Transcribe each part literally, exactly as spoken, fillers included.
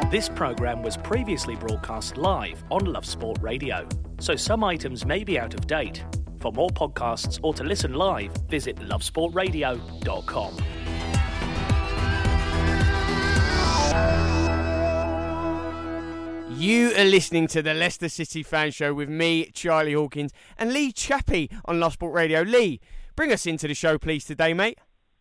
This programme was previously broadcast live on Love Sport Radio, so some items may be out of date. For more podcasts or to listen live, visit love sport radio dot com. You are listening to the Leicester City Fan Show with me, Charlie Hawkins, and Lee Chappie on Love Sport Radio. Lee, bring us into the show, please, today, mate.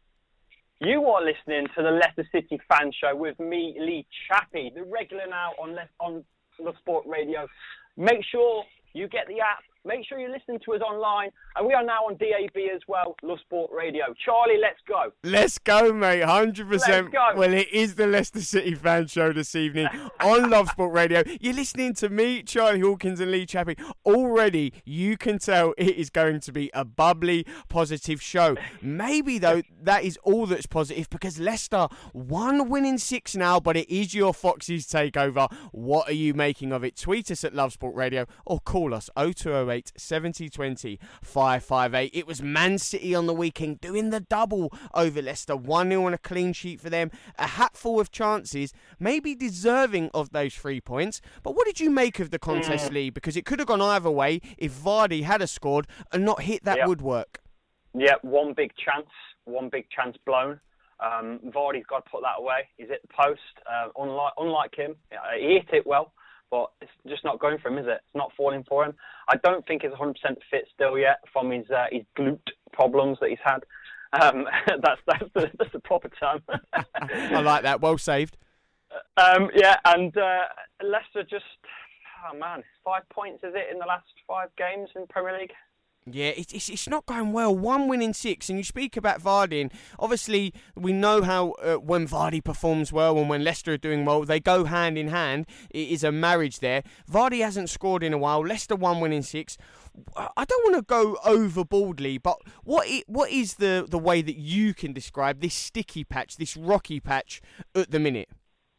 You are listening to the Leicester City Fan Show with me, Lee Chappie, the regular now on Le- on Love Sport Radio. Make sure you get the app. Make sure you're listening to us online. And we are now on D A B as well, Love Sport Radio. Charlie, let's go. Let's go, mate. one hundred percent. Let's go. Well, it is the Leicester City Fan Show this evening on Love Sport Radio. You're listening to me, Charlie Hawkins and Lee Chappie. Already, you can tell it is going to be a bubbly, positive show. Maybe, though, that is all that's positive because Leicester, one win in six now, but it is your Foxes takeover. What are you making of it? Tweet us at Love Sport Radio or call us oh two oh eight, seventy twenty, five five eight. It was Man City on the weekend doing the double over Leicester. one nil and a clean sheet for them. A hatful of chances, maybe deserving of those three points. But what did you make of the contest, Lee? Because it could have gone either way if Vardy had a scored and not hit that yep. woodwork. Yeah, one big chance. One big chance blown. Um, Vardy's got to put that away. He's hit the post. Uh, unlike, unlike him, he hit it well. But it's just not going for him, is it? It's not falling for him. I don't think he's one hundred percent fit still yet from his uh, his glute problems that he's had. Um, that's that's the, that's the proper term. I like that. Well saved. Um, yeah, and uh, Leicester just, oh man, five points, is it, in the last five games in Premier League? Yeah, it's, it's it's not going well. One win in six, and you speak about Vardy, and obviously we know how uh, when Vardy performs well and when Leicester are doing well, they go hand in hand. It is a marriage there. Vardy hasn't scored in a while. Leicester one win in six. I don't want to go overboardly, but what it, what is the, the way that you can describe this sticky patch, this rocky patch at the minute?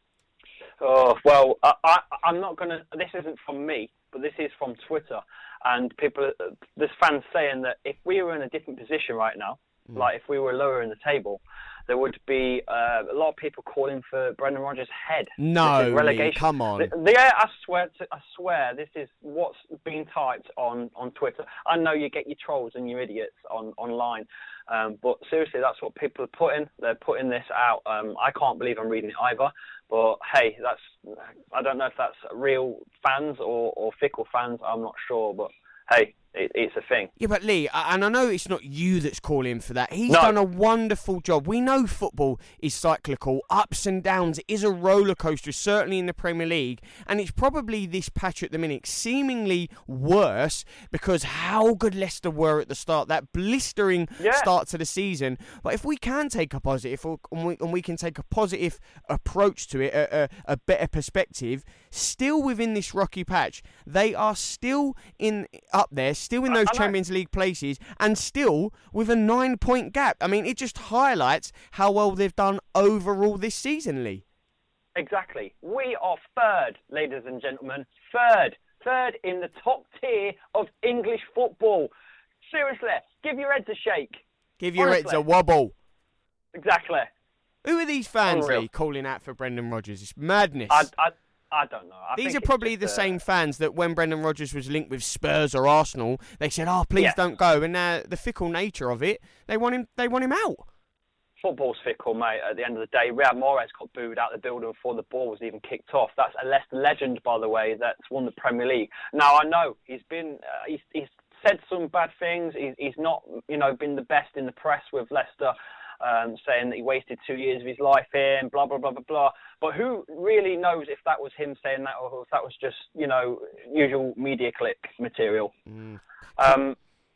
Oh, well, I, I, I'm not going to... This isn't from me, but this is from Twitter. And people, there's fans saying that if we were in a different position right now, mm. like if we were lower in the table, there would be uh, a lot of people calling for Brendan Rodgers' head. No, relegation. Lee, come on. The, the, yeah, I swear, to, I swear, this is what's being typed on, on Twitter. I know you get your trolls and your idiots on online, um, but seriously, that's what people are putting. They're putting this out. Um, I can't believe I'm reading it either. But hey, that's I don't know if that's real fans or, or fickle fans. I'm not sure, but hey, it, it's a thing. Yeah, but Lee, and I know it's not you that's calling for that. He's no. done a wonderful job. We know football is cyclical, ups and downs. It is a roller coaster, certainly in the Premier League, and it's probably this patch at the minute seemingly worse because how good Leicester were at the start, that blistering yeah. start to the season. But if we can take a positive, and we, and we can take a positive approach to it, a, a, a better perspective, still within this rocky patch, they are still in up there. Still in those Champions League places and still with a nine-point gap. I mean, it just highlights how well they've done overall this season, Lee. Exactly. We are third, ladies and gentlemen. Third. Third in the top tier of English football. Seriously, give your heads a shake. Give your Honestly. heads a wobble. Exactly. Who are these fans, Unreal. Lee, calling out for Brendan Rodgers? It's madness. I, I, I don't know. I These think are probably the just, uh, same fans that when Brendan Rodgers was linked with Spurs or Arsenal, they said, "Oh, please yeah. don't go." And now the fickle nature of it, they want him. They want him out. Football's fickle, mate. At the end of the day, Riyad Mahrez got booed out the building before the ball was even kicked off. That's a Leicester legend, by the way, that's won the Premier League. Now I know he's been, uh, he's, he's said some bad things. He's, he's not, you know, been the best in the press with Leicester. Um, saying that he wasted two years of his life here and blah, blah, blah, blah, blah. But who really knows if that was him saying that or if that was just, you know, usual media click material. Mm. Um,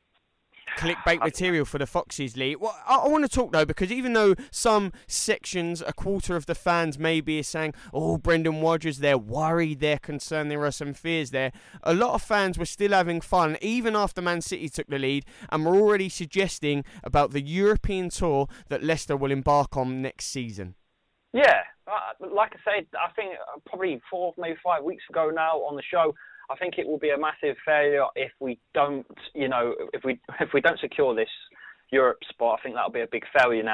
Clickbait material for the Foxes, Lee. Well, I, I want to talk, though, because even though some sections, a quarter of the fans maybe are saying, oh, Brendan Rodgers, they're worried, they're concerned, there are some fears there, a lot of fans were still having fun, even after Man City took the lead, and were already suggesting about the European tour that Leicester will embark on next season. Yeah, uh, like I said, I think probably four, maybe five weeks ago now on the show, I think it will be a massive failure if we don't, you know, if we if we don't secure this Europe spot. I think that'll be a big failure now.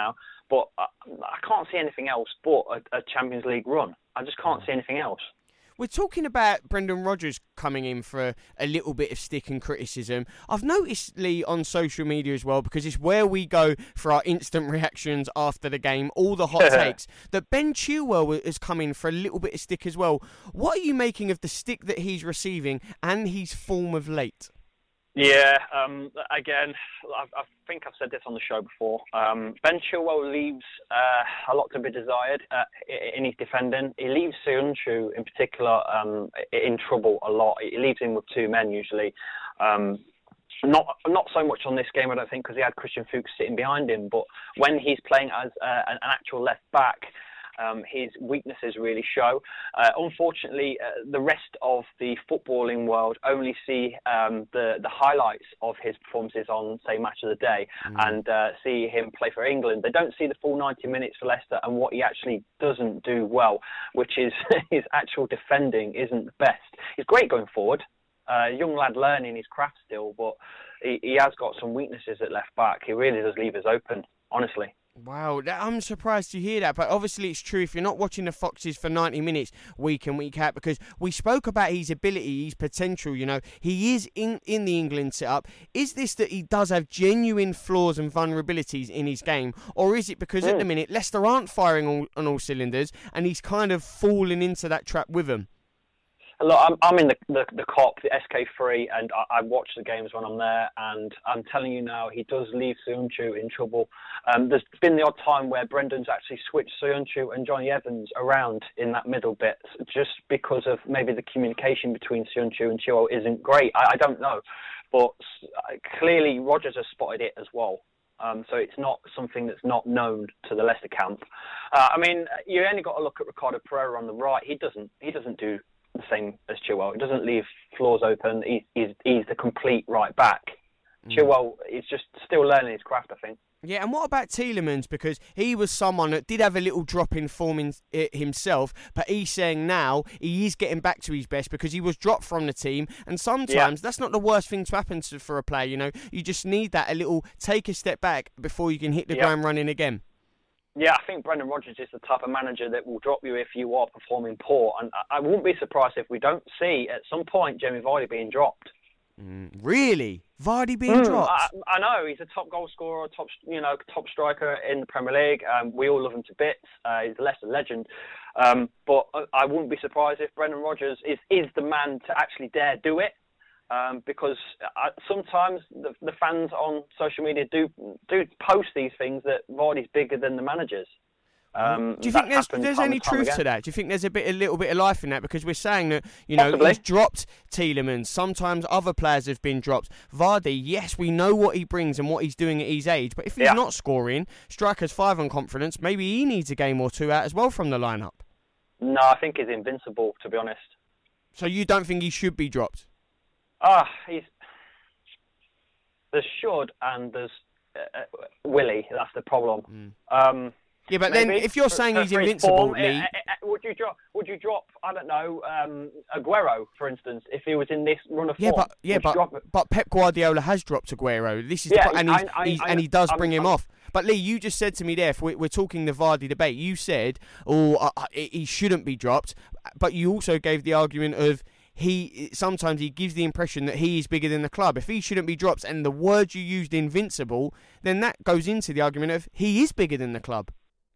But I, I can't see anything else but a, a Champions League run. I just can't see anything else. We're talking about Brendan Rodgers coming in for a, a little bit of stick and criticism. I've noticed, Lee, on social media as well, because it's where we go for our instant reactions after the game, all the hot takes, that Ben Chilwell has come in for a little bit of stick as well. What are you making of the stick that he's receiving and his form of late? Yeah, um, again, I, I think I've said this on the show before. Um, Ben Chilwell leaves uh, a lot to be desired uh, in his defending. He leaves Söyüncü in particular um, in trouble a lot. He leaves him with two men usually. Um, not not so much on this game, I don't think, because he had Christian Fuchs sitting behind him. But when he's playing as uh, an actual left back, Um, his weaknesses really show. Uh, unfortunately, uh, the rest of the footballing world only see um, the, the highlights of his performances on, say, Match of the Day mm. and uh, see him play for England. They don't see the full ninety minutes for Leicester and what he actually doesn't do well, which is his actual defending isn't the best. He's great going forward. Uh, young lad learning his craft still, but he, he has got some weaknesses at left back. He really does leave us open, honestly. Wow, I'm surprised to hear that, but obviously it's true if you're not watching the Foxes for ninety minutes week in, week out, because we spoke about his ability, his potential, you know, he is in, in the England setup. Is this that he does have genuine flaws and vulnerabilities in his game, or is it because mm. at the minute Leicester aren't firing all, on all cylinders and he's kind of fallen into that trap with them? Look, I'm, I'm in the, the, the C O P, the S K three, and I, I watch the games when I'm there, and I'm telling you now, he does leave Söyüncü in trouble. Um, there's been the odd time where Brendan's actually switched Söyüncü and Johnny Evans around in that middle bit, just because of maybe the communication between Söyüncü and Chilwell isn't great. I, I don't know, but clearly Rodgers has spotted it as well. Um, so it's not something that's not known to the Leicester camp. Uh, I mean, you only got to look at Ricardo Pereira on the right. He doesn't. He doesn't do the same as Chilwell. He doesn't leave floors open. He, he's he's the complete right back. Mm. Chilwell is just still learning his craft, I think. Yeah, and what about Tielemans? Because he was someone that did have a little drop in form in, it himself, but he's saying now he is getting back to his best because he was dropped from the team, and sometimes yeah. that's not the worst thing to happen to, for a player, you know. You just need that, a little take a step back before you can hit the yeah. ground running again. Yeah, I think Brendan Rodgers is the type of manager that will drop you if you are performing poor, and I wouldn't be surprised if we don't see at some point Jamie Vardy being dropped. Mm, really? Vardy being mm, dropped? I, I know, he's a top goal scorer, top you know, top striker in the Premier League. Um, we all love him to bits. Uh, he's a Leicester legend. Um, but I wouldn't be surprised if Brendan Rodgers is, is the man to actually dare do it. Um, because I, sometimes the, the fans on social media do do post these things that Vardy's bigger than the managers. Um, do you think there's, there's any truth again. to that? Do you think there's a bit, a little bit of life in that? Because we're saying that, you know, Possibly. he's dropped Tielemans. Sometimes other players have been dropped. Vardy, yes, we know what he brings and what he's doing at his age. But if he's yeah. not scoring, strikers five on confidence, maybe he needs a game or two out as well from the lineup. No, I think he's invincible, to be honest. So you don't think he should be dropped? Ah, he's there's should and there's uh, Willie. That's the problem. Mm. Um, yeah, but maybe, then if you're for, saying for he's invincible, form, Lee, uh, uh, would you drop? Would you drop? I don't know, um, Aguero, for instance, if he was in this run of yeah, form. But, yeah, but but Pep Guardiola has dropped Aguero. This is yeah, the, and, I, he's, I, he's, I, and he does I'm, bring him I'm, off. But Lee, you just said to me there, if we're, we're talking the Vardy debate, you said, oh, uh, he shouldn't be dropped. But you also gave the argument of he sometimes he gives the impression that he is bigger than the club. If he shouldn't be dropped, and the word you used, invincible, then that goes into the argument of he is bigger than the club.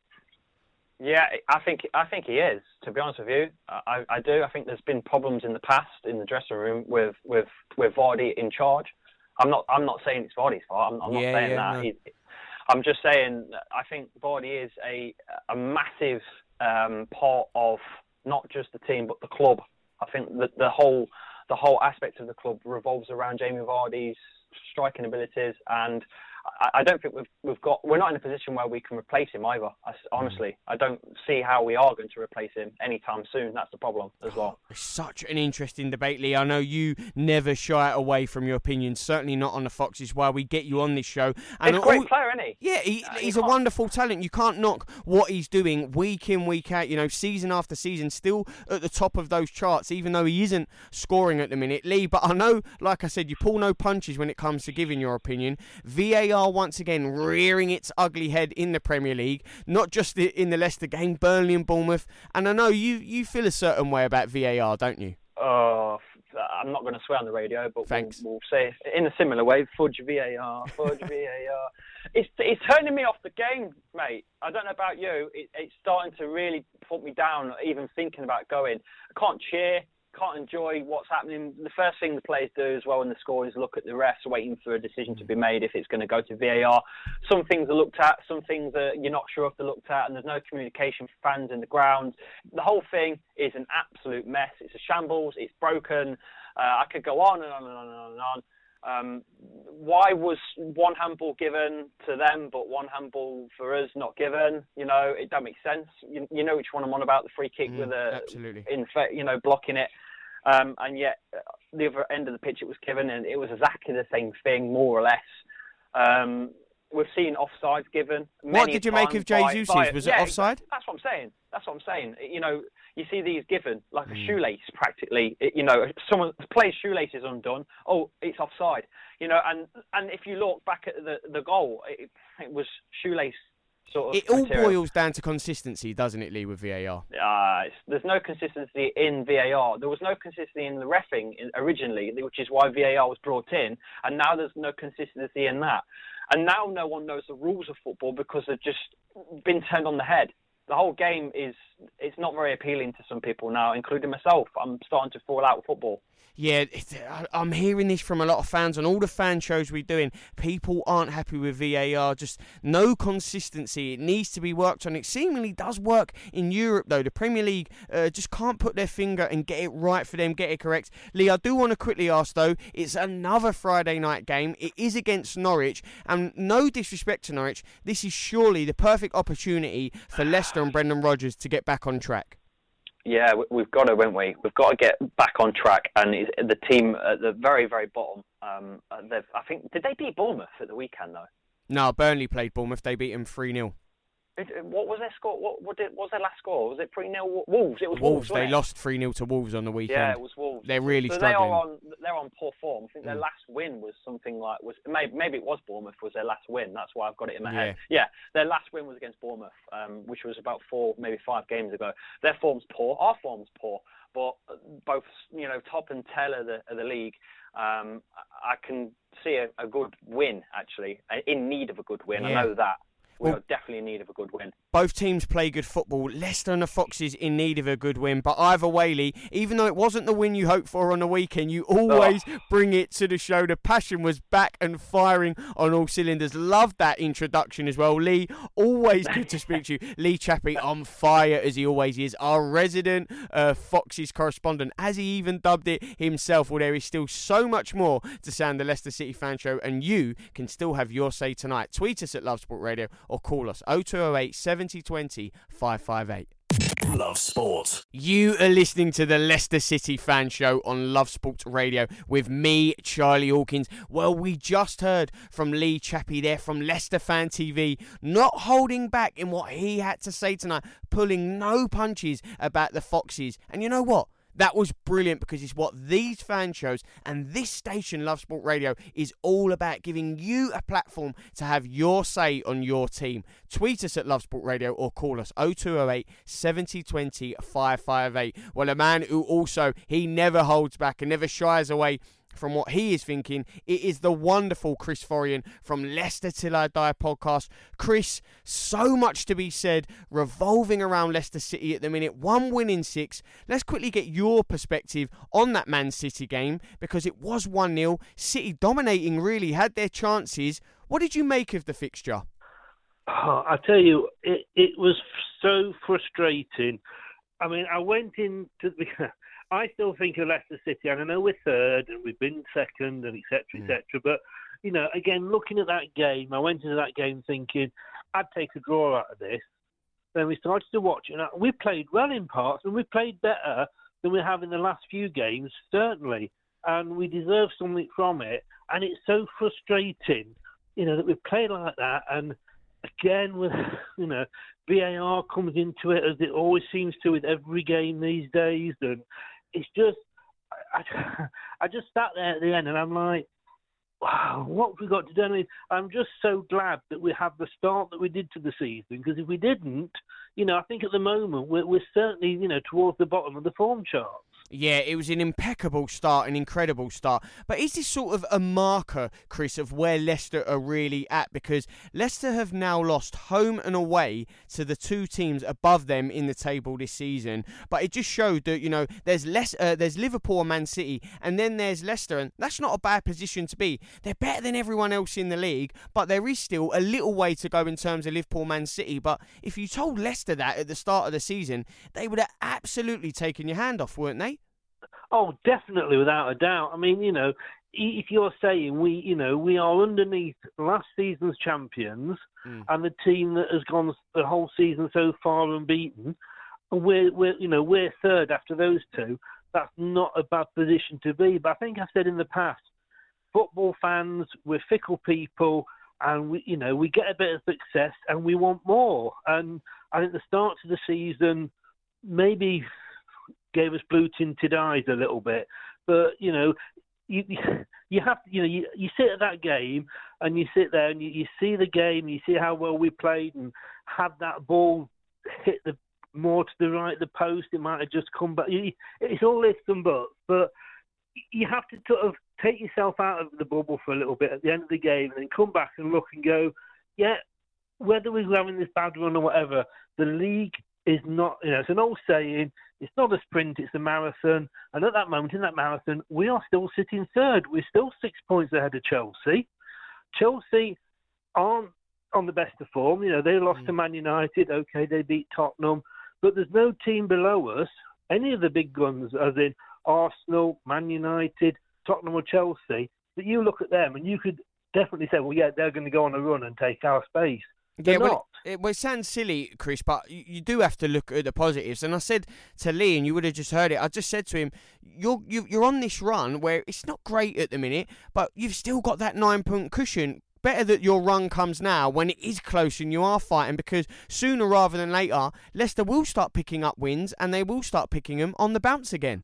Yeah, I think I think he is. To be honest with you, I, I do. I think there's been problems in the past in the dressing room with with, with Vardy in charge. I'm not I'm not saying it's Vardy's fault. I'm, I'm not yeah, saying yeah, that. No. He, I'm just saying I think Vardy is a a massive um, part of not just the team but the club. I think that the whole the whole aspect of the club revolves around Jamie Vardy's striking abilities, and I, I don't think we've we've got we're not in a position where we can replace him either. I, honestly, I don't see how we are going to replace him anytime soon. That's the problem as well. It's such an interesting debate, Lee. I know you never shy away from your opinions. Certainly not on the Foxes. Why we get you on this show. And he's a great all, player, isn't he? Yeah, he, uh, he's a wonderful talent. You can't knock what he's doing week in, week out. You know, season after season, still at the top of those charts, even though he isn't scoring at the minute, Lee. But I know, like I said, you pull no punches when it comes to giving your opinion. V A A R once again rearing its ugly head in the Premier League, not just in the Leicester game, Burnley and Bournemouth. And I know you, you feel a certain way about V A R, don't you? Oh, I'm not going to swear on the radio, but Thanks. We'll, we'll say in a similar way, fudge V A R, fudge V A R. It's it's turning me off the game, mate. I don't know about you. It, it's starting to really put me down, even thinking about going. I can't cheer, can't enjoy what's happening. The first thing the players do as well when they score is look at the refs, waiting for a decision to be made if it's going to go to V A R. Some things are looked at, some things are, you're not sure if they're looked at, and there's no communication for fans in the ground. The whole thing is an absolute mess. It's a shambles. It's broken. Uh, I could go on and on and on and on and on. Um, why was one handball given to them, but one handball for us not given? You know, it don't make sense. You, you know which one I'm on about, the free kick Mm, with a, absolutely. in you know, blocking it. Um, and yet, the other end of the pitch it was given, and it was exactly the same thing, more or less. Um, we've seen offsides given. What did you make of Jesus'? Was it yeah, offside? That's what I'm saying. That's what I'm saying. You know, you see these given like a Mm. shoelace practically. It, you know, someone plays shoelace is undone. Oh, it's offside. You know, and and if you look back at the the goal, it, it was shoelace sort of. It all material. boils down to consistency, doesn't it, Lee, with V A R? Uh, it's, there's no consistency in V A R. There was no consistency in the reffing in, originally, which is why V A R was brought in, and now there's no consistency in that. And now no one knows the rules of football because they've just been turned on the head. The whole game is, it's not very appealing to some people now, including myself. I'm starting to fall out with football. Yeah, it's, I'm hearing this from a lot of fans on all the fan shows we're doing. People aren't happy with V A R, just no consistency. It needs to be worked on. It seemingly does work in Europe, though. The Premier League uh, just can't put their finger and get it right for them, get it correct. Lee, I do want to quickly ask, though, it's another Friday night game. It is against Norwich, and no disrespect to Norwich, this is surely the perfect opportunity for Leicester and Brendan Rodgers to get back on track. Yeah, we've got to, won't we? We've got to get back on track. And it's the team at the very, very bottom, um, they've, I think, did they beat Bournemouth at the weekend, though? No, Burnley played Bournemouth. They beat them three nil. What was their score? What, what, did, what was their last score? Was it three nil? Wolves. It was Wolves. Wolves. They lost three nil to Wolves on the weekend. Yeah, it was Wolves. They're really so struggling. They are on, they're on poor form. I think their Mm. last win was something like was maybe, maybe it was Bournemouth was their last win. That's why I've got it in my Yeah. head. Yeah, their last win was against Bournemouth, um, which was about four, maybe five games ago. Their form's poor. Our form's poor, but both you know top and tail of the of the league. Um, I can see a, a good win actually, in need of a good win. Yeah. I know that. We Well, are definitely in need of a good win. Both teams play good football. Leicester and the Foxes in need of a good win. But either way, Lee, even though it wasn't the win you hoped for on the weekend, you always oh. bring it to the show. The passion was back and firing on all cylinders. Loved that introduction as well. Lee, always good to speak to you. Lee Chappie on fire as he always is. Our resident uh, Foxes correspondent, as he even dubbed it himself. Well, there is still so much more to sound the Leicester City Fan Show, and you can still have your say tonight. Tweet us at Love Sport Radio or call us oh two oh eight, seven oh two oh, five five eight. Love Sport. You are listening to the Leicester City Fan Show on Love Sport Radio with me, Charlie Hawkins. Well, we just heard from Lee Chappie there from Leicester Fan T V, not holding back in what he had to say tonight, pulling no punches about the Foxes. And you know what? That was brilliant because it's what these fan shows and this station, Love Sport Radio, is all about, giving you a platform to have your say on your team. Tweet us at Love Sport Radio or call us oh two oh eight, seven oh two oh, five five eight. Well, a man who also, he never holds back and never shies away from what he is thinking. It is the wonderful Chris Forian from Leicester Till I Die podcast. Chris, so much to be said revolving around Leicester City at the minute. One win in six. Let's quickly get your perspective on that Man City game, because it was one nil. City dominating, really, had their chances. What did you make of the fixture? Oh, I tell you, it, it was so frustrating. I mean, I went into the... I still think of Leicester City, and I know we're third and we've been second and et cetera, et cetera. But, you know, again, looking at that game, I went into that game thinking I'd take a draw out of this. Then we started to watch it. And we played well in parts, and we played better than we have in the last few games, certainly. And we deserve something from it. And it's so frustrating, you know, that we played like that. And again, with, you know, V A R comes into it, as it always seems to with every game these days. And it's just, I, I just sat there at the end and I'm like, wow, what have we got to do? I mean, I'm just so glad that we have the start that we did to the season, because if we didn't, you know, I think at the moment we're, we're certainly, you know, towards the bottom of the form chart. Yeah, it was an impeccable start, an incredible start. But is this sort of a marker, Chris, of where Leicester are really at? Because Leicester have now lost home and away to the two teams above them in the table this season. But it just showed that, you know, there's less, uh, there's Liverpool and Man City, and then there's Leicester, and that's not a bad position to be. They're better than everyone else in the league, but there is still a little way to go in terms of Liverpool, Man City. But if you told Leicester that at the start of the season, they would have absolutely taken your hand off, weren't they? Oh, definitely, without a doubt. I mean, you know, if you're saying we, you know, we are underneath last season's champions mm. and the team that has gone the whole season so far unbeaten, and we're, we're, you know, we're third after those two. That's not a bad position to be. But I think I said in the past, football fans, we're fickle people, and we, you know, we get a bit of success and we want more. And I think the start of the season maybe gave us blue-tinted eyes a little bit, but you know, you you have to, you know, you, you sit at that game and you sit there and you, you see the game, you see how well we played, and had that ball hit the more to the right of the post, it might have just come back. It's all ifs and buts, but you have to sort of take yourself out of the bubble for a little bit at the end of the game, and then come back and look and go, yeah, whether we're having this bad run or whatever, the league is not, you know, it's an old saying, it's not a sprint, it's a marathon. And at that moment, in that marathon, we are still sitting third. We're still six points ahead of Chelsea. Chelsea aren't on the best of form. You know, they lost mm. to Man United. Okay, they beat Tottenham. But there's no team below us, any of the big guns, as in Arsenal, Man United, Tottenham or Chelsea, that you look at them and you could definitely say, well, yeah, they're going to go on a run and take our space. They're yeah, well, not. It, well, it sounds silly, Chris, but you, you do have to look at the positives. And I said to Lee, and you would have just heard it, I just said to him, you're, you, you're on this run where it's not great at the minute, but you've still got that nine-point cushion. Better that your run comes now when it is close and you are fighting, because sooner rather than later, Leicester will start picking up wins and they will start picking them on the bounce again.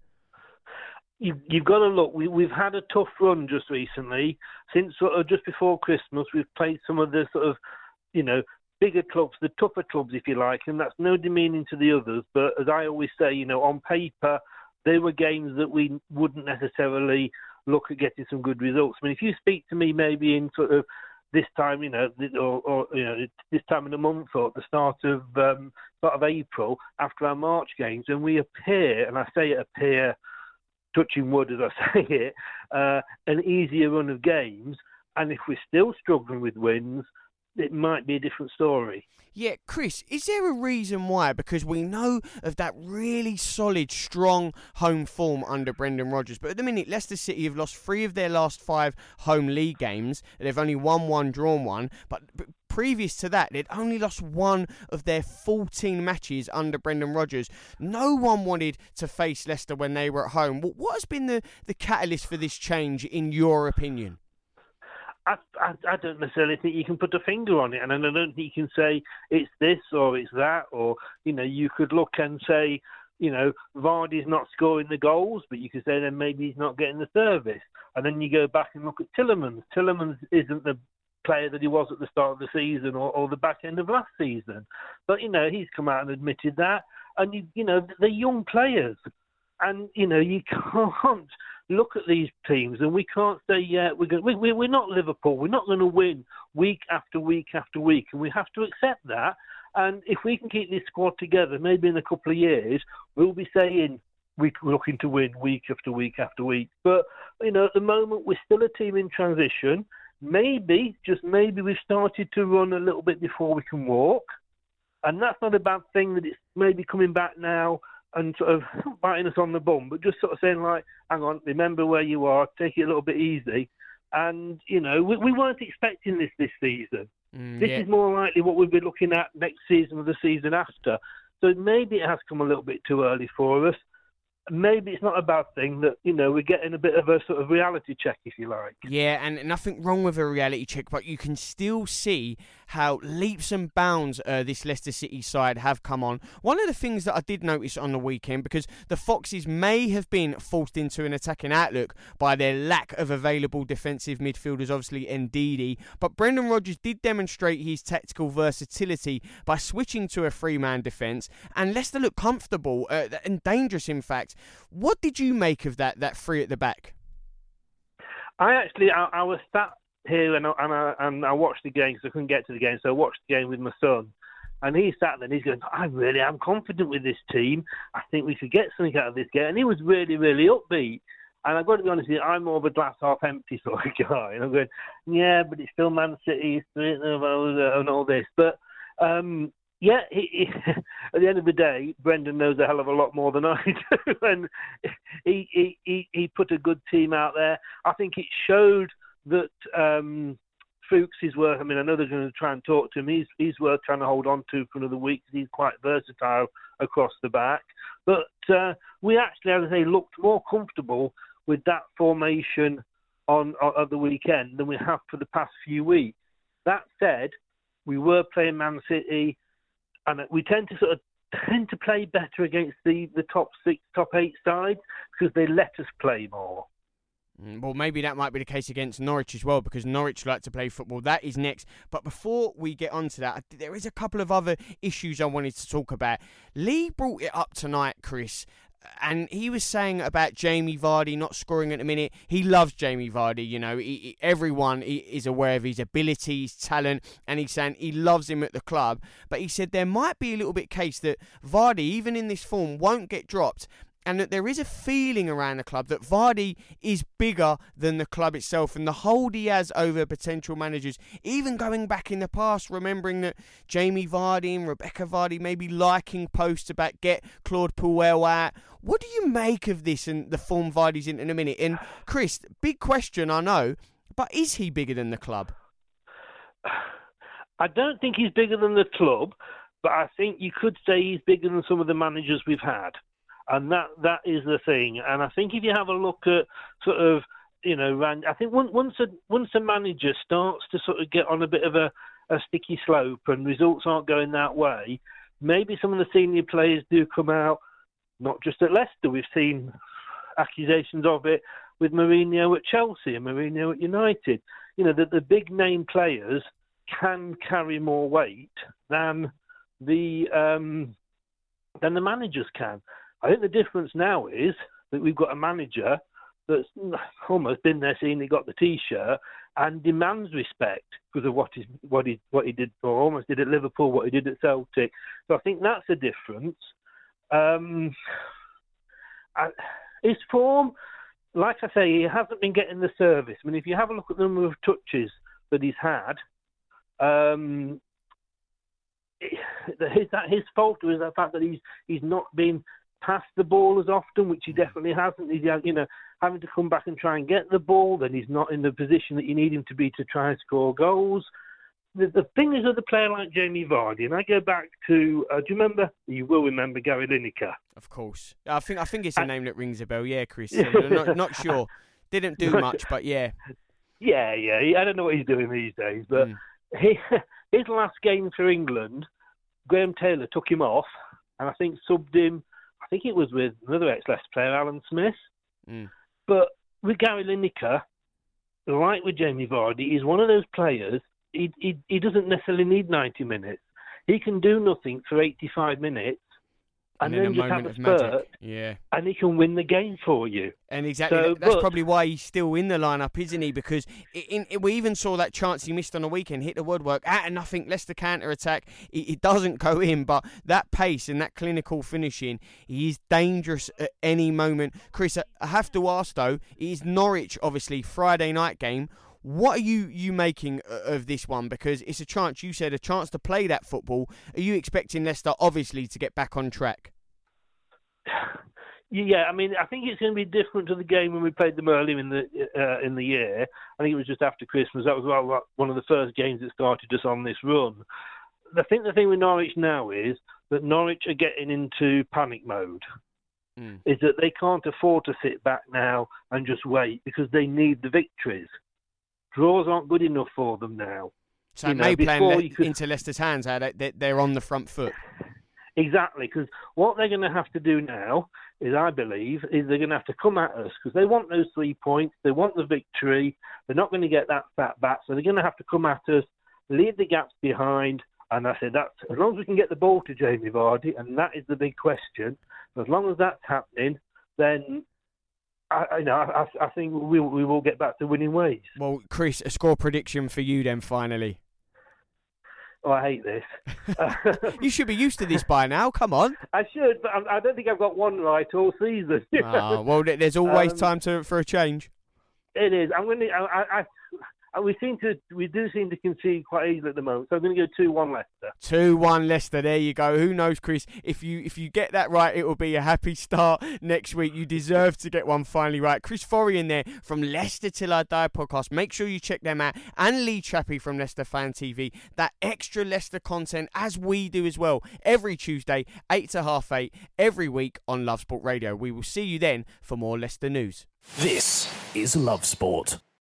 You, you've got to look. We, we've had a tough run just recently. Since sort of just before Christmas, we've played some of the sort of, you know, bigger clubs, the tougher clubs, if you like, and that's no demeaning to the others. But as I always say, you know, on paper, they were games that we wouldn't necessarily look at getting some good results. I mean, if you speak to me maybe in sort of this time, you know, or, or you know, this time in the month or at the start of um, start of April after our March games, and we appear, and I say it appear, touching wood as I say it, uh, an easier run of games, and if we're still struggling with wins, it might be a different story. Yeah, Chris, is there a reason why? Because we know of that really solid, strong home form under Brendan Rodgers. But at the minute, Leicester City have lost three of their last five home league games. They've only won one, drawn one. But previous to that, they'd only lost one of their fourteen matches under Brendan Rodgers. No one wanted to face Leicester when they were at home. What has been the, the catalyst for this change, in your opinion? I, I, I don't necessarily think you can put a finger on it, and I don't think you can say it's this or it's that, or, you know, you could look and say, you know, Vardy's not scoring the goals, but you could say then maybe he's not getting the service. And then you go back and look at Tielemans. Tielemans isn't the player that he was at the start of the season or, or the back end of last season. But, you know, he's come out and admitted that. And, you, you know, they're young players. And, you know, you can't look at these teams and we can't say, yeah, we're going, we, we're not Liverpool. We're not going to win week after week after week. And we have to accept that. And if we can keep this squad together, maybe in a couple of years, we'll be saying we're looking to win week after week after week. But, you know, at the moment, we're still a team in transition. Maybe, just maybe, we've started to run a little bit before we can walk. And that's not a bad thing that it's maybe coming back now and sort of biting us on the bum, but just sort of saying, like, hang on, remember where you are, take it a little bit easy. And, you know, we, we weren't expecting this this season. Mm, this yeah. is more likely what we'll be looking at next season or the season after. So maybe it has come a little bit too early for us. maybe it's not a bad thing that, you know, we're getting a bit of a sort of reality check, if you like. Yeah, and nothing wrong with a reality check, but you can still see how leaps and bounds uh, this Leicester City side have come on. One of the things that I did notice on the weekend, because the Foxes may have been forced into an attacking outlook by their lack of available defensive midfielders, obviously Ndidi, but Brendan Rodgers did demonstrate his tactical versatility by switching to a three-man defence, and Leicester looked comfortable uh, and dangerous, in fact. What did you make of that, that three at the back? I actually, I, I was sat here and I, and, I, and I watched the game because I couldn't get to the game, so I watched the game with my son. And he sat there and he's going, I really am confident with this team. I think we could get something out of this game. And he was really, really upbeat. And I've got to be honest with you, I'm more of a glass half empty sort of guy. And I'm going, yeah, but it's still Man City and all this. But, um, yeah, he, he, at the end of the day, Brendan knows a hell of a lot more than I do. And he, he, he, he put a good team out there. I think it showed that um, Fuchs is worth. I mean, I know they're going to try and talk to him. He's, he's worth trying to hold on to for another week because he's quite versatile across the back. But uh, we actually, as I say, looked more comfortable with that formation on, on, on the weekend than we have for the past few weeks. That said, we were playing Man City, and we tend to sort of tend to play better against the, the top six, top eight sides because they let us play more. Well, maybe that might be the case against Norwich as well, because Norwich like to play football. That is next. But before we get on to that, there is a couple of other issues I wanted to talk about. Lee brought it up tonight, Chris, and he was saying about Jamie Vardy not scoring at the minute. He loves Jamie Vardy, you know. He, he, everyone he, is aware of his ability, his talent, and he's saying he loves him at the club. But he said there might be a little bit case that Vardy, even in this form, won't get dropped, and that there is a feeling around the club that Vardy is bigger than the club itself, and the hold he has over potential managers, even going back in the past, remembering that Jamie Vardy and Rebecca Vardy may be liking posts about get Claude Puel out. What do you make of this and the form Vardy's in in a minute? And Chris, big question, I know, but is he bigger than the club? I don't think he's bigger than the club, but I think you could say he's bigger than some of the managers we've had. And that, that is the thing. And I think if you have a look at sort of, you know, I think once a, once a manager starts to sort of get on a bit of a, a sticky slope and results aren't going that way, maybe some of the senior players do come out, not just at Leicester. We've seen accusations of it with Mourinho at Chelsea and Mourinho at United. You know, that the big name players can carry more weight than the um, than the managers can. I think the difference now is that we've got a manager that's almost been there, seen he got the T-shirt, and demands respect because of what he what he what he did, or almost did at Liverpool, what he did at Celtic. So I think that's a difference. Um, I, his form, like I say, he hasn't been getting the service. I mean, if you have a look at the number of touches that he's had, um, is that his fault, or is that the fact that he's he's not been past the ball as often, which he definitely hasn't. He's, you know, having to come back and try and get the ball, then he's not in the position that you need him to be to try and score goals. The, the thing is with a player like Jamie Vardy, and I go back to, uh, do you remember, you will remember Gary Lineker. Of course. I think I think it's a name that rings a bell, yeah, Chris. I'm not, not sure. Didn't do much, but yeah. Yeah, yeah, I don't know what he's doing these days, but mm. he, his last game for England, Graham Taylor took him off, and I think subbed him, I think it was with another ex-Leicester player, Alan Smith. Mm. But with Gary Lineker, like with Jamie Vardy, he's one of those players, he, he, he doesn't necessarily need ninety minutes. He can do nothing for eighty-five minutes, and, and then, then just have a spurt, magic. Yeah. And he can win the game for you. And exactly, so, that's but, probably why he's still in the lineup, isn't he? Because in, in, we even saw that chance he missed on the weekend, hit the woodwork, out of nothing, Leicester counter-attack. It, it doesn't go in, but that pace and that clinical finishing, he is dangerous at any moment. Chris, I have to ask, though, it is Norwich, obviously, Friday night game. What are you, you making of this one? Because it's a chance, you said, a chance to play that football. Are you expecting Leicester, obviously, to get back on track? Yeah, I mean, I think it's going to be different to the game when we played them earlier in the uh, in the year. I think it was just after Christmas. That was well, one of the first games that started us on this run. I think the thing with Norwich now is that Norwich are getting into panic mode. mm. is that they can't afford to sit back now and just wait because they need the victories. Draws aren't good enough for them now. So you it know, may play Le- could... into Leicester's hands how they, they're on the front foot. Exactly, because what they're going to have to do now is, I believe, is they're going to have to come at us because they want those three points, they want the victory, they're not going to get that fat back, so they're going to have to come at us, leave the gaps behind, and I said that's as long as we can get the ball to Jamie Vardy, and that is the big question. As long as that's happening, then I, I know I, I think we we will get back to winning ways. Well, Chris, a score prediction for you then finally. Oh, I hate this. You should be used to this by now. Come on. I should, but I don't think I've got one right all season. Oh, well, there's always um, time to for a change. It is. I'm going to. I, I, I, we seem to. We do seem to concede quite easily at the moment. So I'm going to go two one Leicester. two one Leicester. There you go. Who knows, Chris? If you if you get that right, it will be a happy start next week. You deserve to get one finally right. Chris Forrey in there from Leicester Till I Die podcast. Make sure you check them out. And Lee Chappie from Leicester Fan T V. That extra Leicester content, as we do as well, every Tuesday, eight to half eight, every week on Love Sport Radio. We will see you then for more Leicester news. This is Love Sport.